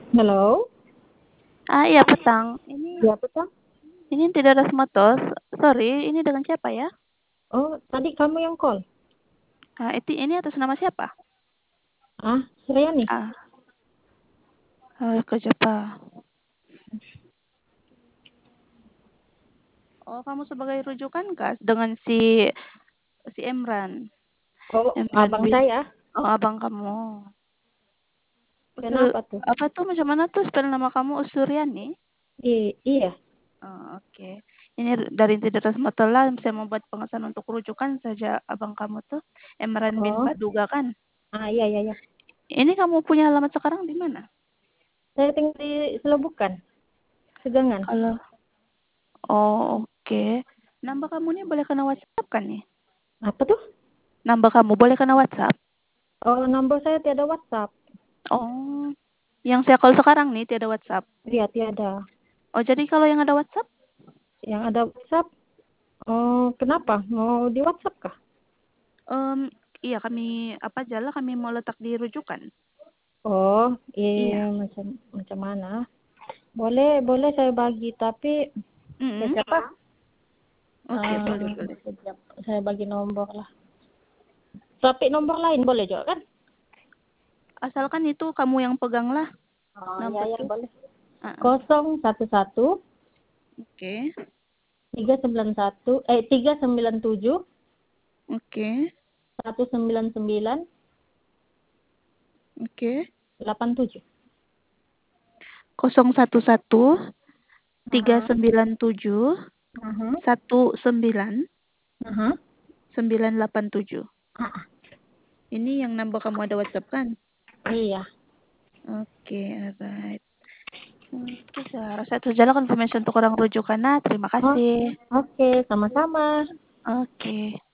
Halo? Iya petang. Ini Ya, betul. ini tidak ada Motos. Sorry, ini dengan siapa ya? Oh, tadi kamu yang call? Ini atas nama siapa? Ah, Suryani. Ah, ke siapa? Oh, kamu sebagai rujukan kah dengan si Emran? Oh, Emran abang bin. saya. Oh, abang kamu. Kenapa tuh? Apa tuh macam mana tuh spell nama kamu Usuryani? Iya. Oh, oke. Ini dari tidak ada Motola, saya mau buat pengesahan untuk rujukan saja abang kamu tuh Emran bin Oh, Paduga kan? iya, iya, iya. Ini kamu punya alamat sekarang di mana? Saya tinggal di Selobukan, Tegangan. Kalau oke. Nambah kamu nih boleh kena WhatsApp kan nih? Apa tuh? Nambah kamu boleh kena WhatsApp? Oh, nomor saya tiada WhatsApp. Oh, yang saya call sekarang nih tiada WhatsApp. Iya, tiada. Oh, jadi kalau yang ada WhatsApp? Yang ada WhatsApp, oh, kenapa? Mau di WhatsApp kah? Em, iya kami apa jala kami mau letak di rujukan. Oh, Iya. macam macam mana? Boleh, boleh saya bagi, tapi ke Mm-mm. siapa? Oke, boleh Ah, boleh. sekejap. Saya bagi nomor lah. Tapi nomor lain boleh juga kan? Asalkan itu kamu yang pegang lah Oh, ya, nomor ya, tuh. boleh. Ah, ah. 011 Oke. 391 397 Oke. 199 Oke. 87. 011 tiga Aha, sembilan tujuh aha, satu sembilan aha. 987. Ah, Ini yang nambah kamu ada WhatsApp kan? iya. Oke, alright. Oke, saya rasa itu jalan confirmation untuk orang rujukan. Nah, terima Oh, kasih. oke, sama-sama. Oke.